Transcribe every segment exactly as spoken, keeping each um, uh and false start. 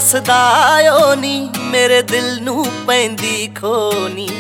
ਵਸਦਾ ਓ ਨੀ ਮੇਰੇ ਦਿਲ ਨੂੰ ਪੈਂਦੀ ਖੋਨੀ,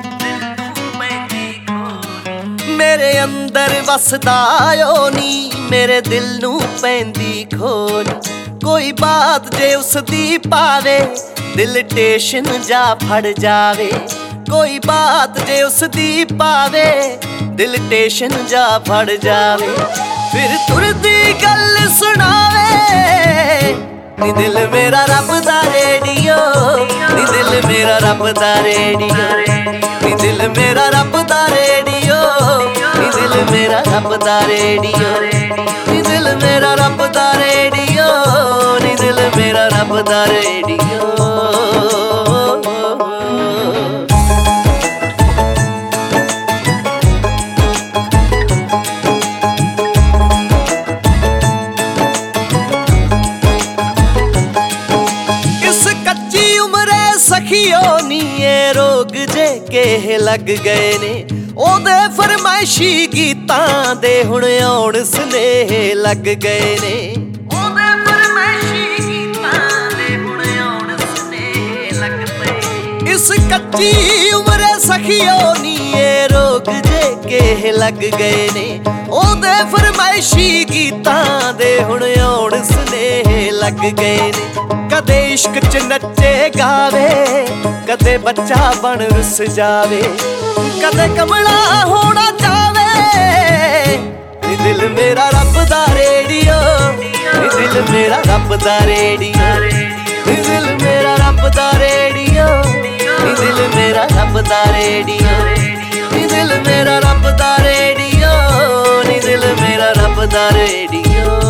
ਮੇਰੇ ਅੰਦਰ ਵਸਦਾ ਓ ਨੀ ਮੇਰੇ ਦਿਲ ਨੂੰ ਪੈਂਦੀ ਖੋਨੀ। ਕੋਈ ਬਾਤ ਜੇ ਉਸਦੀ ਪਾਵੇ ਦਿਲ ਟੇਸ਼ਨ ਜਾ ਫੜ ਜਾਵੇ, ਕੋਈ ਬਾਤ ਜੇ ਉਸਦੀ ਪਾਵੇ ਦਿਲ ਟੇਸ਼ਨ ਜਾ ਫੜ ਜਾਵੇ। ਫਿਰ ਤੁਰਦੀ ਗੱਲ ਸੁਣਾਵੇ ਨੀ ਦਿਲ ਮੇਰਾ ਰੱਬ ਦਾ ਰੇਡੀਓ, ਨੀ ਦਿਲ ਮੇਰਾ ਰੱਬ ਦਾ ਰੇਡੀਓ, ਨੀ ਦਿਲ ਮੇਰਾ ਰੱਬ ਦਾ ਰੇਡੀਓ, ਨੀ ਦਿਲ ਮੇਰਾ ਰੱਬ ਦਾ ਰੇਡੀਓ, ਨੀ ਦਿਲ ਮੇਰਾ ਰੱਬ ਦਾ ਰੇਡੀਓ, ਨੀ ਦਿਲ ਮੇਰਾ ਰੱਬ ਦਾ ਰੇਡੀਓ। ਸਖੀਓ ਨੀ ਇਹ ਰੋਗ ਜੇ ਕੇ ਲੱਗ ਗਏ ਨੇ, ਉਹਦੇ ਫਰਮਾਇਸ਼ੀ ਗੀਤਾਂ ਦੇ ਹੁਣ ਆਉਣ ਸੁਨੇਹੇ ਲੱਗ ਗਏ ਨੇ, ਉਹਦੇ ਫਰਮਾਇਸ਼ੀ ਗੀਤਾਂ ਦੇ ਹੁਣ ਆਉਣ ਸੁਨੇਹੇ ਲੱਗ ਪਏ। ਇਸ ਕੱਚੀ ਉਮਰੇ ਸਖੀਓ ਨੀ ਇਹ ਰੋਗ ਜੇ ਕੇ ਲੱਗ ਗਏ ਨੇ, ਉਹਦੇ ਫਰਮਾਇਸ਼ੀ ਗੀਤਾਂ ਦੇ ਹੁਣ ਆਉਣ ਸੁਨੇਹੇ ਲੱਗ ਗਏ ਨੇ। ਕਦੇ ਇਸ਼ਕ ਚ ਨੱਚੇ ਗਾਵੇ, ਕਦੇ ਬੱਚਾ ਬਣ ਰੁੱਸ ਜਾਵੇ, ਕਦੇ ਕਮਲਾ ਹੋਣਾ ਚਾਵੇ। ਨੀ ਦਿਲ ਮੇਰਾ ਰੱਬ ਦਾ ਰੇਡੀਓ, ਨੀ ਦਿਲ ਮੇਰਾ ਰੱਬ ਦਾ ਰੇਡੀਓ, ਨੀ ਦਿਲ ਮੇਰਾ ਰੱਬ ਦਾ ਰੇਡੀਓ, ਨੀ ਦਿਲ ਮੇਰਾ ਰੱਬ ਦਾ ਰੇਡੀਓ, ਨੀ ਦਿਲ ਮੇਰਾ ਰੱਬ ਦਾ ਰੇਡੀਓ, ਨੀ ਦਿਲ ਮੇਰਾ ਰੱਬ ਦਾ ਰੇਡੀਓ।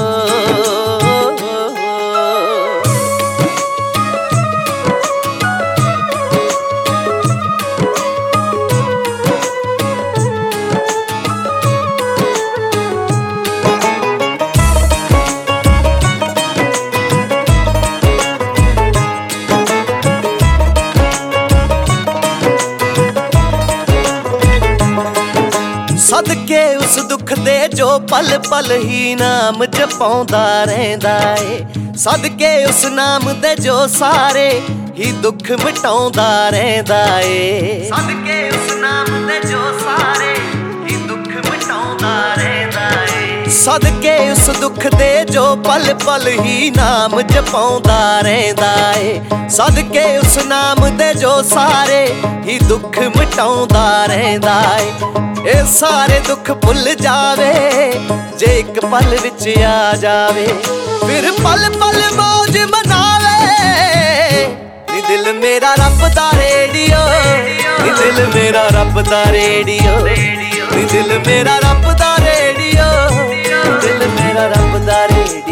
ਸਦਕੇ ਉਸ ਦੁੱਖ ਦੇ ਜੋ ਪਲ ਪਲ ਹੀ ਨਾਮ ਜਪਾਉਂਦਾ ਰਹਿੰਦਾ ਏ, ਸਦਕੇ ਉਸ ਨਾਮ ਦੇ ਜੋ ਸਾਰੇ ਹੀ ਦੁੱਖ ਮਿਟਾਉਂਦਾ ਰਹਿੰਦਾ ਏ, ਸਦਕੇ ਉਸ ਨਾਮ ਦੇ ਜੋ ਸਾਰੇ ਹੀ ਦੁੱਖ ਮਿਟਾਉਂਦਾ ਰਹਿੰਦਾ ਏ। ਸਦਕੇ ਉਸ ਦੁੱਖ ਦੇ ਜੋ ਪਲ ਪਲ ਹੀ ਨਾਮ ਜਪਾਉਂਦਾ ਰਹਿੰਦਾ ਏ, ਸਦਕੇ ਉਸ ਨਾਮ ਦੇ ਜੋ ਸਾਰੇ ਹੀ ਦੁੱਖ ਮਿਟਾਉਂਦਾ ਰਹਿੰਦਾ ਏ। ਇਹ ਸਾਰੇ ਦੁੱਖ ਭੁੱਲ ਜਾਵੇ ਜੇ ਇੱਕ ਪਲ ਵਿੱਚ ਆ ਜਾਵੇ, ਫਿਰ ਪਲ ਪਲ ਮੌਜ ਮਨਾਵੇ। ਨੀ ਦਿਲ ਮੇਰਾ ਰੱਬ ਦਾ ਰੇਡੀਓ, ਨੀ ਦਿਲ ਮੇਰਾ ਰੱਬ ਦਾ ਰੇਡੀਓ, ਨੀ ਦਿਲ ਮੇਰਾ ਰੱਬ ਦਾ ਰੇਡੀਓ, ਨੀ ਦਿਲ ਮੇਰਾ ਰੱਬ ਦਾ ਰੇਡੀਓ।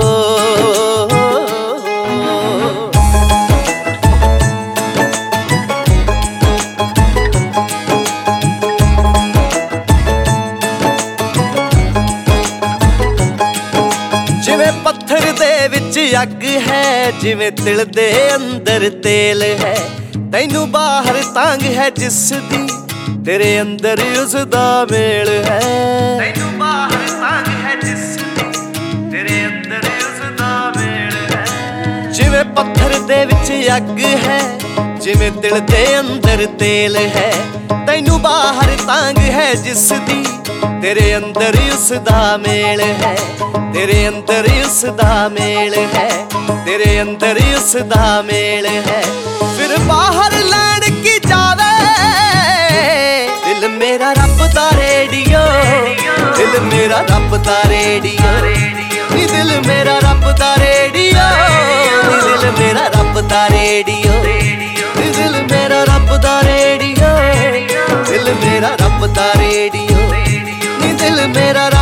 ਜਿਵੇਂ ਪੱਥਰ ਦੇ ਵਿੱਚ ਅੱਗ ਹੈ, ਜਿਵੇਂ ਤਿਲ ਦੇ ਅੰਦਰ ਤੇਲ ਹੈ, ਤੈਨੂੰ ਬਾਹਰ ਤੰਗ ਹੈ ਜਿਸ ਦੀ ਤੇਰੇ ਅੰਦਰ ਉਸਦਾ ਮੇਲ ਹੈ, ਤੈਨੂੰ ਬਾਹਰ ਤੰਗ ਹੈ ਜਿਸ ਦੀ ਤੇਰੇ ਅੰਦਰ ਉਸਦਾ ਮੇਲ ਹੈ। ਜਿਵੇਂ ਪੱਥਰ ਦੇ ਵਿੱਚ ਅੱਗ ਹੈ, ਜਿਵੇਂ ਤਿਲ ਦੇ ਅੰਦਰ ਤੇਲ ਹੈ, ਤੈਨੂੰ ਬਾਹਰ ਤੰਗ ਹੈ ਜਿਸ ਦੀ ਤੇਰੇ ਅੰਦਰ ਉਸਦਾ ਮੇਲ ਹੈ, ਤੇਰੇ ਅੰਦਰ ਉਸਦਾ ਮੇਲ ਹੈ, ਤੇਰੇ ਅੰਦਰ ਉਸਦਾ ਮੇਲ ਹੈ। ਫਿਰ ਬਾਹਰ ਲੈਣ ਕੀ ਜਾਵੇ ਦਿਲ ਮੇਰਾ ਰੱਬ ਦਾ ਰੇਡੀਓ, ਦਿਲ ਮੇਰਾ ਰੱਬ ਦਾ ਰੇਡੀਓ, ਨੀ ਦਿਲ ਮੇਰਾ ਰੱਬ ਦਾ ਰੇਡੀਓ, ਨੀ ਦਿਲ ਮੇਰਾ ਰੱਬ ਦਾ ਰੇਡੀਓ, ਨੀ ਦਿਲ ਮੇਰਾ ਰੱਬ ਦਾ ਰੇਡੀਓ, ਦਿਲ ਮੇਰਾ ਰੱਬ ਦਾ ਰੇਡੀਓ, ਨੀ ਦਿਲ ਮੇਰਾ